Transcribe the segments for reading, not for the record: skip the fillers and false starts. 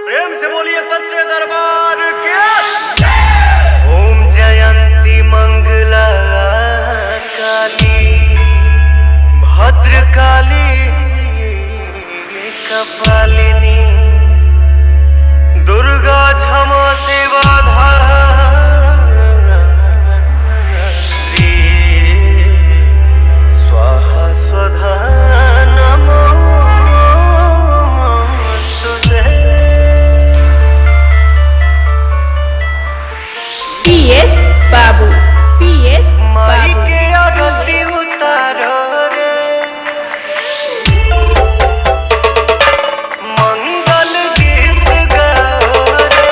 प्रेम से बोलिए सच्चे दरबार के। ओम जयंती मंगला काली भद्रकाली कपालिनी दुर्गा क्षमा सेवा धात्री स्वाहा स्वधा नमोस्तुते। PS बाबू PS माई बाबू के आरती उतारो रे मंगल गीत गाओ रे।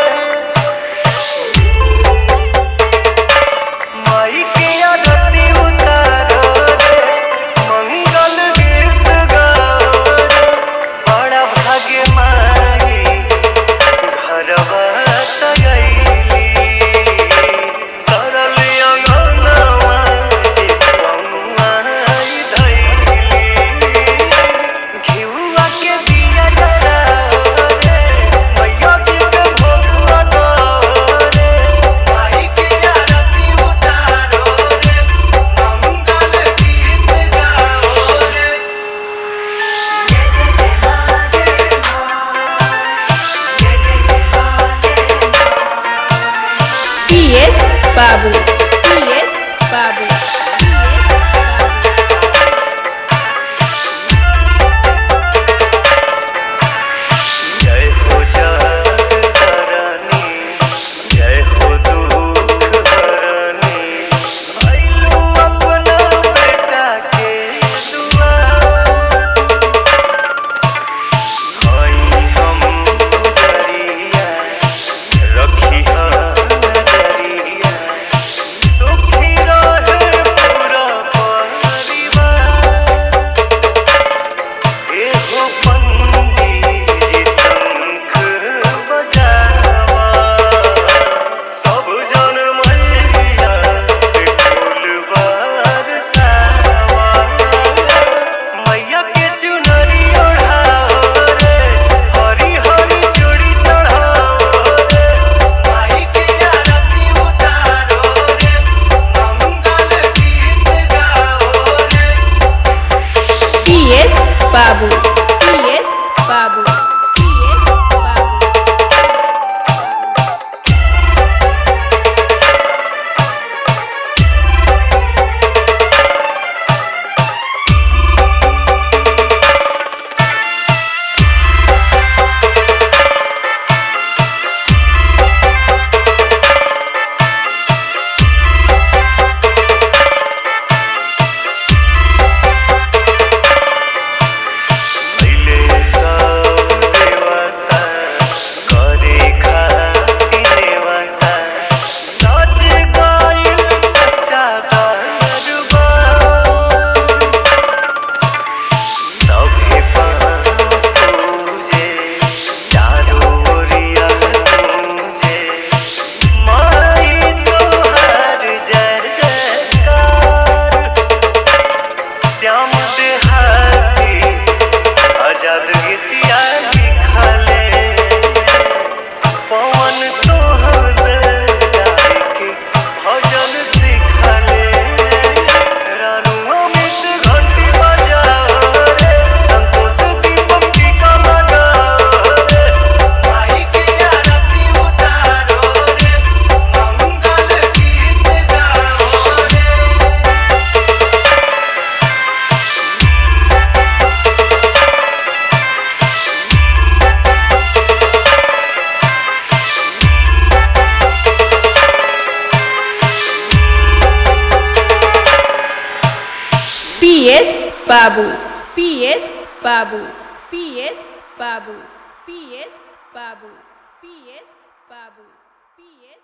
माई के आरती उतारो रे मंगल गीत गाओ रे। बड़ा भाग्य माई घरवा तगैली तरल अंगनवा चितौआ धैली। घिउआ के दिया जराओ रे मैया जी के भोगवा दो रे। माई के आरती उतारो रे मंगल गीत गाओ रे। PS बाबू PS बाबू जय हो जगतारानी जय हो दुख हरानी आइलू अपना बेटा के दुआर। हई हम गुजरिया रखी नजरिया सुखी रहे पूरा परिवार। एहो पंडित जी शंख बजावा सब जन मैया के फूल बरसावा। मैया के चुनरी ओढ़ाओ रे हरी हरी चूड़ी चढ़ाओ रे। माई के आरती उतारो रे मंगल गीत गाओ रे। PS बाबू PS बाबू PS बाबू पहिले सब देवता करे खाती नेवता सज गइल सच्चा दरबार। सभे पाँव पूजे चारों ओरिया गूंजे माई तोहार जय जयकार। श्याम देहाती आजाद गीतिया लिखले पवन सोहर गाय के भजन सिखले। रानू अमित घंटी बजाओ रे संतोष दीपक टीका लगाओ रे। माई के आरती उतारो रे मंगल गीत गाओ रे। PS बाबू PS बाबू PS बाबू PS बाबू PS बाबू PS